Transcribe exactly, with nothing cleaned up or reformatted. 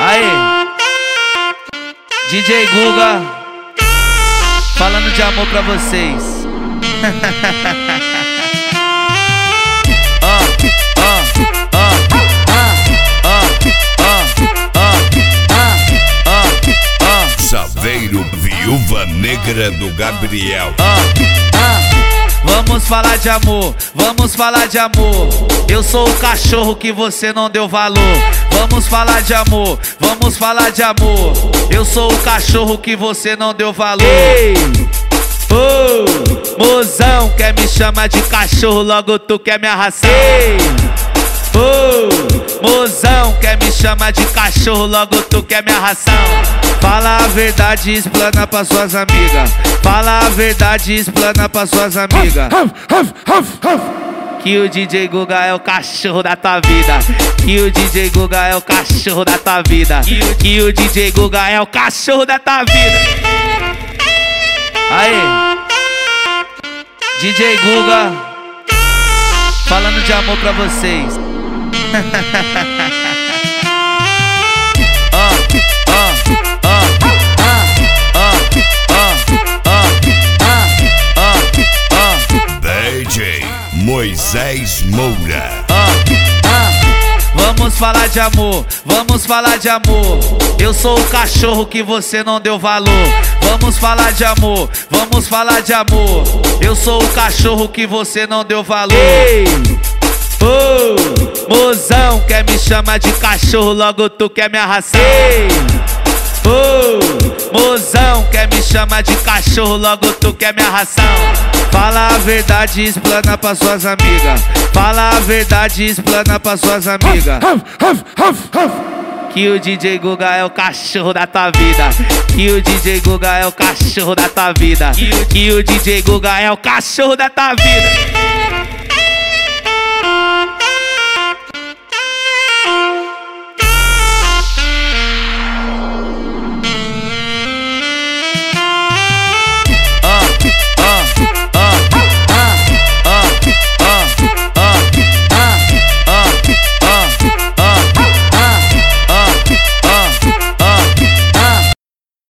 Aê, D J Guga, falando de amor pra vocês. Ah, ah, ah, ah, ah, ah, ah. Saveiro, viúva negra do Gabriel. Ah, ah. Vamos falar de amor, vamos falar de amor. Eu sou o cachorro que você não deu valor. Vamos falar de amor, vamos falar de amor. Eu sou o cachorro que você não deu valor. Ei, oh, mozão, quer me chamar de cachorro, logo tu quer me arrasar. Ei, oh, mozão, quer me chamar de cachorro, logo tu quer me arrasar. Fala a verdade e explana pra suas amigas. Fala a verdade e explana pra suas amigas. Que o D J Guga é o cachorro da tua vida. Que o D J Guga é o cachorro da tua vida. Que o D J Guga é o cachorro da tua vida. Aê, D J Guga, falando de amor pra vocês. Ah, ah, ah, ah, ah, ah, ah, ah, ah. D J Moisés Moura. Ah, ah. Vamos falar de amor, vamos falar de amor. Eu sou o cachorro que você não deu valor. Vamos falar de amor, vamos falar de amor. Eu sou o cachorro que você não deu valor. Ei, oh, mozão, quer me chamar de cachorro, logo tu quer me arrasar. Ei, oh, mozão, quer me chamar de cachorro, logo tu quer me arrasar. Fala a verdade e explana pra suas amigas. Fala a verdade e explana pra suas amigas. Que o D J Guga é o cachorro da tua vida. Que o D J Guga é o cachorro da tua vida. Que o D J Guga é o cachorro da tua vida.